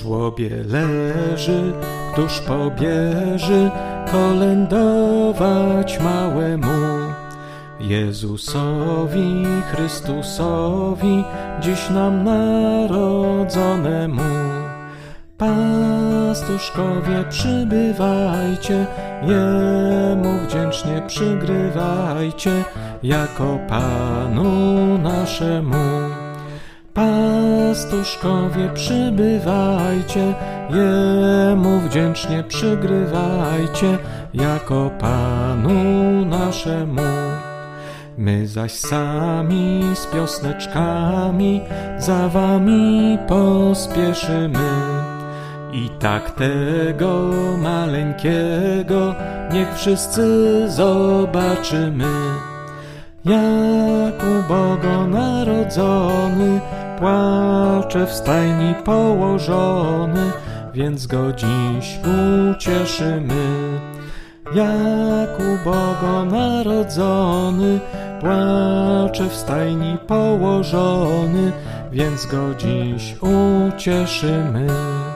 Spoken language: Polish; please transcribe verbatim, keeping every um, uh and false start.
żłobie leży, któż pobierze kolędować małemu Jezusowi, Chrystusowi, dziś nam narodzonemu. Pastuszkowie, przybywajcie, Jemu wdzięcznie przygrywajcie, jako Panu naszemu. Pastuszkowie, przybywajcie, Jemu wdzięcznie przygrywajcie, jako Panu naszemu. My zaś sami z piosneczkami za wami pospieszymy. I tak tego maleńkiego niech wszyscy zobaczymy. Jak ubogo narodzony, płacze w stajni położony, więc go dziś ucieszymy. Jak ubogo narodzony, płacze w stajni położony, więc go dziś ucieszymy.